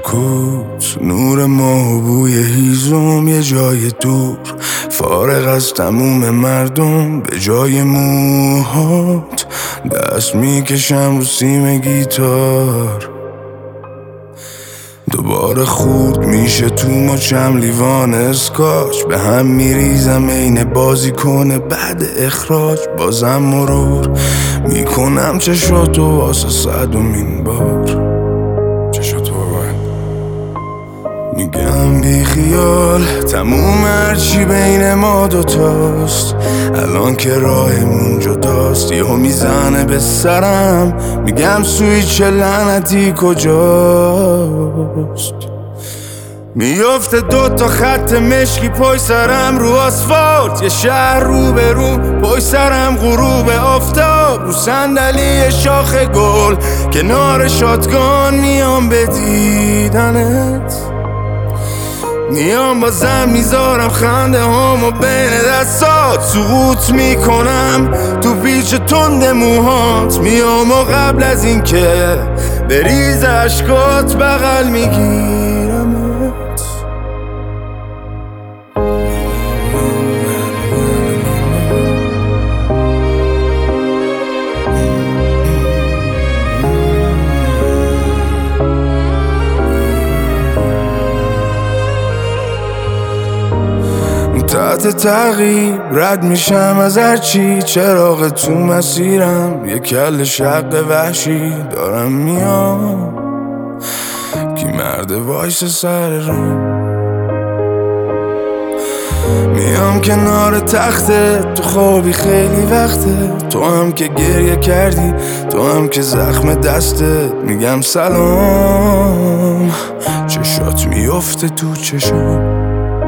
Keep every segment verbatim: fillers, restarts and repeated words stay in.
سکوت، نور ماه و بوی هیزم یه جای دور، فارغ از تموم مردم. به جای موهات دست میکشم رو سیم گیتار، دوباره خورد میشه تو مچم لیوان اسکاچ. به هم میریزم عین بازی کنه بعد اخراج. بازم مرور میکنم چشاتو واسه صدومین بار. چشاتو میگم بی خیال، تموم هرچی بین ما دوتاست. الان که راهمون جداست، یهو میزنه به سرم، میگم سویچ لعنتی کجاست. میفته دوتا خط مشکی پای سرم رو آسفالت، یه شهر رو به رو پای سرم غروب آفتاب. رو صندلی شاخ گل کنار شاتگان میام به دیدنت، میام بازم میذارم خنده هامو بین دستات. سقوط میکنم تو پیچ تند موهات، میام و قبل از این که بریز عشقات بغل میگیرمت. تحت تعقیب رد میشم از هرچی، چراغ تو مسیرم یه کل شق وحشی. دارم میام کی مرد وایس سر رو، میام کنار تخته تو خوابی خیلی وقته. تو هم که گریه کردی، تو هم که زخم دستت. میگم سلام، چشات میفته تو چشم،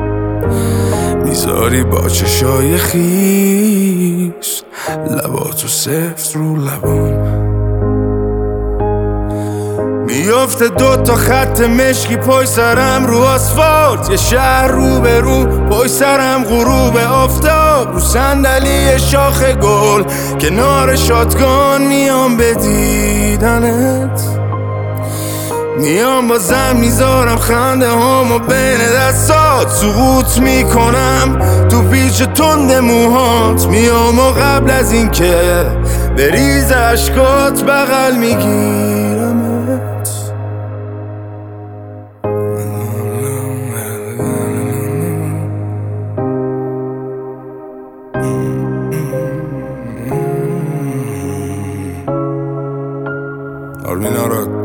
میذاری با چشای خیس لباتو سفت رو لبام. میفته دوتا خط مشکی پای سرم رو آسفالت، یه شهر رو به رو پای سرم غروب آفتاب. رو صندلی شاخ گل کنار شاتگان میام به دیدنت، میام بازم میذارم خنده هامو بین دستات. سقوط میکنم تو پیچ تند موهات، میام و قبل از این که بریز عشقات بغل میگیرمت. آرمین آراد